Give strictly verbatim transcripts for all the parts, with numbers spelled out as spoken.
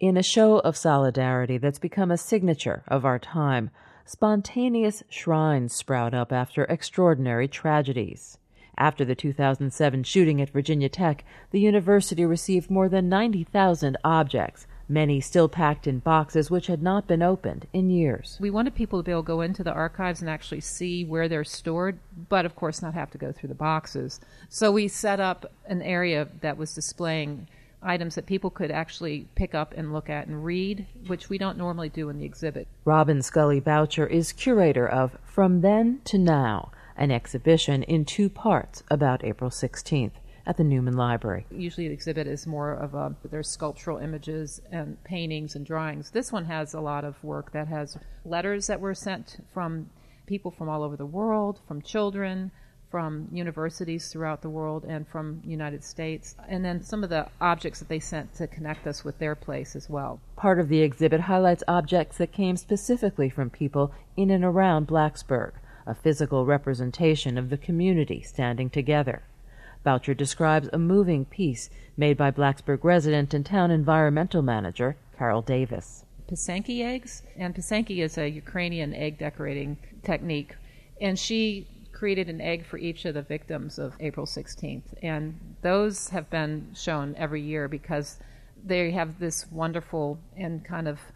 In a show of solidarity that's become a signature of our time, spontaneous shrines sprout up after extraordinary tragedies. After the two thousand seven shooting at Virginia Tech, the university received more than ninety thousand objects, many still packed in boxes which had not been opened in years. We wanted people to be able to go into the archives and actually see where they're stored, but of course not have to go through the boxes. So we set up an area that was displaying items that people could actually pick up and look at and read, which we don't normally do in the exhibit. Robin Scully Boucher is curator of From Then to Now, an exhibition in two parts about April sixteenth at the Newman Library. Usually the exhibit is more of a, there's sculptural images and paintings and drawings. This one has a lot of work that has letters that were sent from people from all over the world, from children, from universities throughout the world, and from the United States, and then some of the objects that they sent to connect us with their place as well. Part of the exhibit highlights objects that came specifically from people in and around Blacksburg, a physical representation of the community standing together. Boucher describes a moving piece made by Blacksburg resident and town environmental manager Carol Davis. Pisanki eggs, and Pisanki is a Ukrainian egg decorating technique, and she created an egg for each of the victims of April sixteenth, and those have been shown every year because they have this wonderful and kind of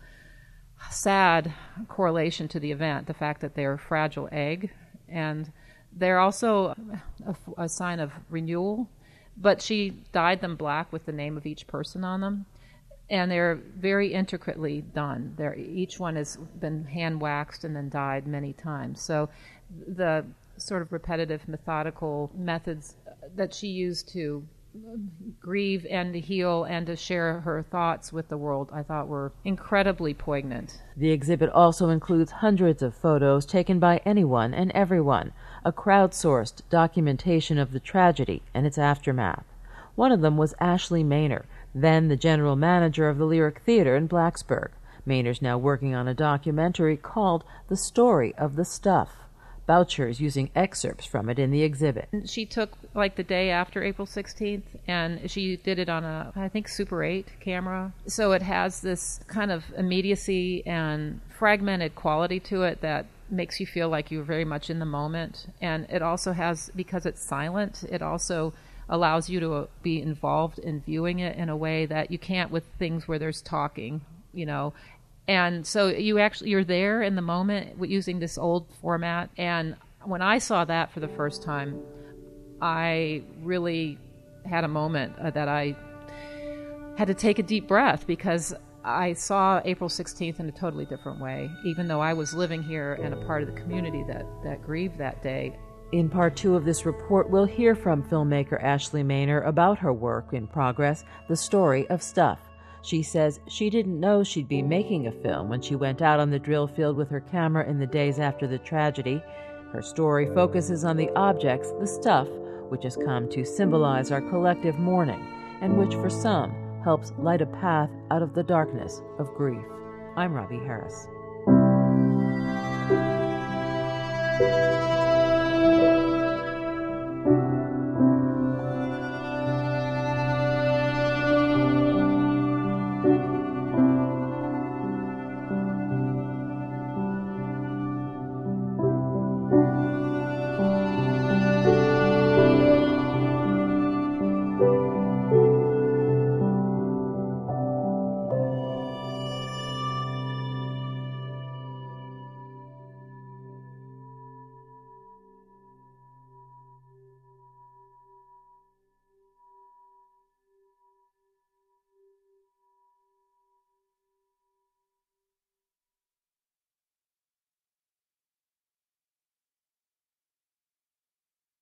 sad correlation to the event, the fact that they're a fragile egg, and they're also a, a sign of renewal, but she dyed them black with the name of each person on them, and they're very intricately done. They're, each one has been hand waxed and then dyed many times. So the sort of repetitive, methodical methods that she used to grieve and to heal and to share her thoughts with the world, I thought were incredibly poignant. The exhibit also includes hundreds of photos taken by anyone and everyone, a crowdsourced documentation of the tragedy and its aftermath. One of them was Ashley Maynor, then the general manager of the Lyric Theater in Blacksburg. Maynor's now working on a documentary called The Story of the Stuff. Boucher is using excerpts from it in the exhibit. She took like the day after April sixteenth, and she did it on a, I think, Super eight camera. So it has this kind of immediacy and fragmented quality to it that makes you feel like you're very much in the moment. And it also has, because it's silent, it also allows you to be involved in viewing it in a way that you can't with things where there's talking, you know. And so you actually, you're there in the moment using this old format. And when I saw that for the first time, I really had a moment uh, that I had to take a deep breath, because I saw April sixteenth in a totally different way, even though I was living here and a part of the community that, that grieved that day. In part two of this report, we'll hear from filmmaker Ashley Maynor about her work in progress, The Story of Stuff. She says she didn't know she'd be making a film when she went out on the drill field with her camera in the days after the tragedy. Her story focuses on the objects, the stuff, which has come to symbolize our collective mourning, and which for some helps light a path out of the darkness of grief. I'm Robbie Harris.